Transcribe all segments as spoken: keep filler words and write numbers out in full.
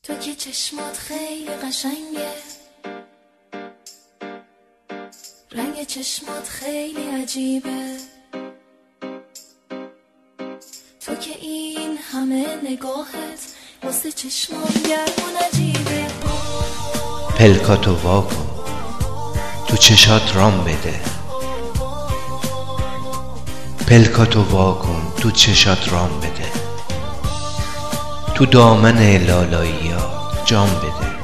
تو که چشمات خیلی قشنگه، رنگ چشمات خیلی عجیبه، تو که این همه نگاهت واسه چشمام گرمون عجیبه. پلکاتو واکن تو چشات رام بده، پلکاتو واکن تو چشات رام بده، تو دامن لالاییات جام بده،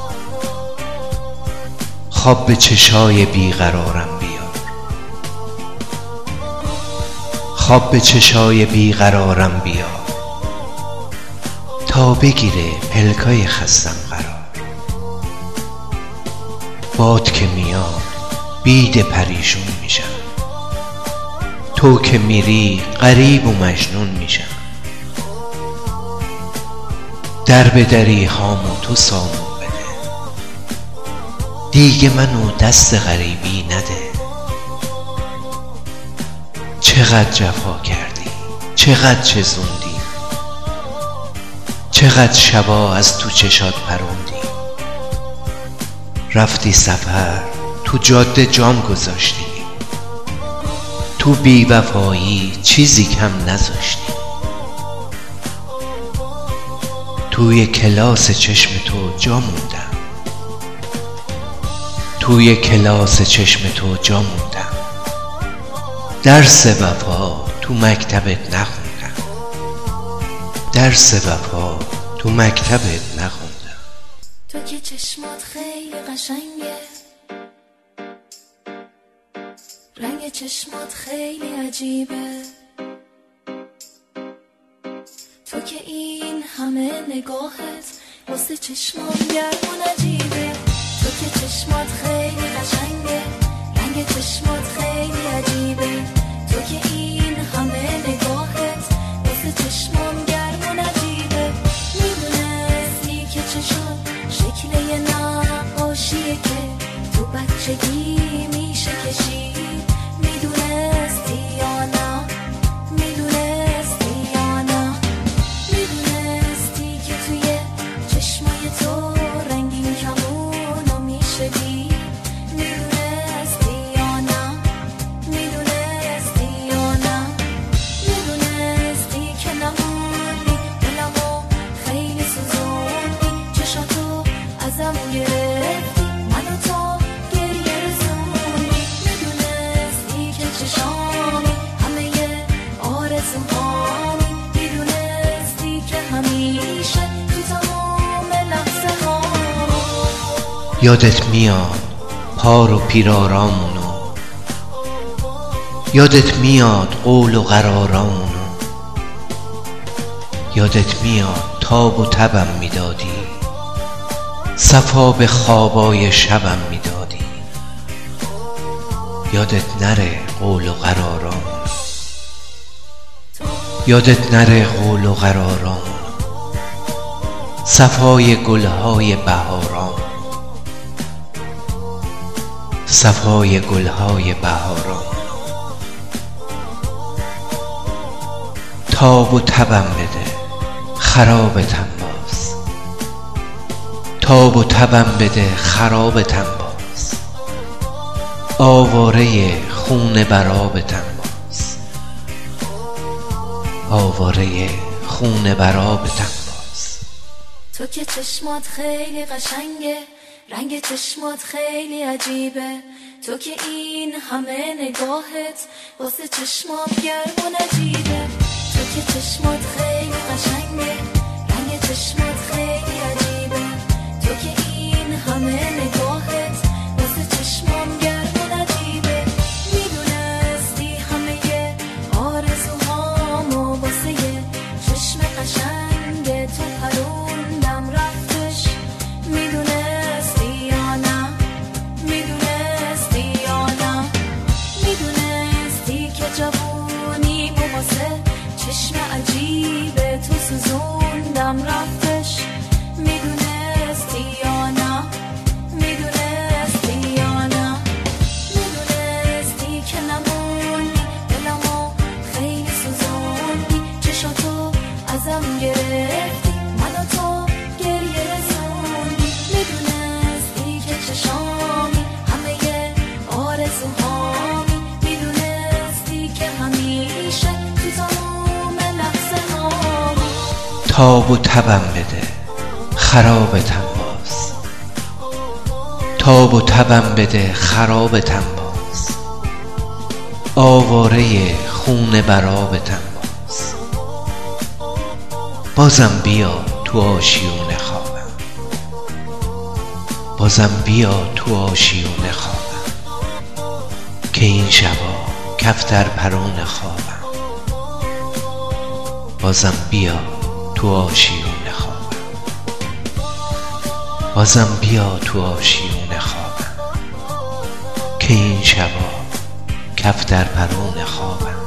خواب به چشای بیقرارم بیار، خواب به چشای بیقرارم بیار، تا بگیره پلکای خستم قرار. باد که میاد بید پریشون میشم، تو که میری غریب و مجنون میشم. در به دری هامو تو سامون بده، دیگه منو دست غریبی نده. چقدر جفا کردی، چقدر چزوندی، چقدر شبا از تو چشات پروندی. رفتی سفر تو جاده جام گذاشتی، تو بی وفایی چیزی کم نذاشتی. توی کلاس چشم تو جا موندم، توی کلاس چشم تو جا موندم. درس وفا تو مکتبت نخوندم، درس وفا تو مکتبت نخوندم. تو که چشمات خیلی قشنگه، رنگ چشمات خیلی عجیبه، تو که این همه نگاهت واسه چشمام گرمون عجیبه. تو که چشمات خیلی قشنگه، رنگ چشمات خیلی عجیبه، تو که این همه نگاهت واسه چشمام گرمون عجیبه. میدونستی که چشم شکل یه نقاشیه که تو بچگی میشه کشید؟ میدونستی یا نه؟ میدونستی یا نه؟ میدونستی که توی چشمای تو رنگین کمونو میشه دید؟ میدونستی یا نه؟ میدونستی یا نه؟ میدونستی که نموندی دلمو خیلی سوزوندی، چشاتو ازم گرفتی منو تا گریه رسوندی. میدونستی که چشامی همه یه آرزوهامی، میدونستی که همیشه تو تمام لحظه ها. یادت میاد پار و پیرارامونو، یادت میاد قول و قرارامونو، یادت میاد تاب و تبم میدادی، صفا به خوابای شبم میدادی. یادت نره قول و قرارامونو، یادت نره قول و قرارامونو، صفای گلهای بهارام، صفای گلهای بهارام. تاب و تبم بده خرابتم باز، تاب و تبم بده خرابتم باز، آواره خون برابتم باز، آواره خون برابتم باز. تو که چشمات خیلی قشنگه، رنگ چشمات خیلی عجیبه، تو که این همه نگاهت واسه چشمام گرمون عجیبه. تو که چشمات خیلی قشنگه، رنگ چشمات خیلی عجیبه، تو که این همه نگاهت واسه چشمام گرمون عجیبه. میدونستی همه آرزوهامو واسه یه چشم قشنگ تو پروندم رفتش؟ میدونستی یا نه؟ میدونستی یا نه؟ میدونستی که جوونی مو واسه چشم عجیبه تو سوزوندم رفتش؟ میدونستی یا نه؟ میدونستی یا نه؟ میدونستی که نموندی دلمو خیلی سوزوندی، چشاتو ازم گرفتی منو تا گریه چشامی همه آرزوهامی میدونستی که همیشه تو تموم لحظه هامی تاب و تبم بده خرابتم باز، تاب و تبم بده خرابتم باز، آواره خون برابتم باز، بازم بیا تو آشیون خوابم، بازم بیا تو آشیون خوابم، که این شبا کفتر پرون خوابم، بازم بیا تو آشیون خوابم، بازم بیا تو آشیون خوابم، که این شبا کفتر پرون خوابم.